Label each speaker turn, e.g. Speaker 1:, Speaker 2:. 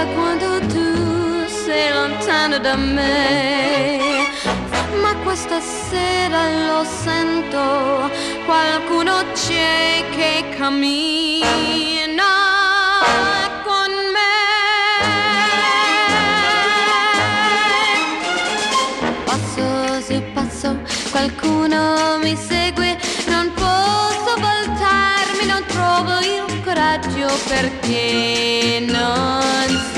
Speaker 1: quando tu sei lontano da me. Ma questa sera lo sento, qualcuno c'è che cammina con me. Passo su passo, qualcuno mi segue, non posso voltarmi, non trovo il coraggio perché non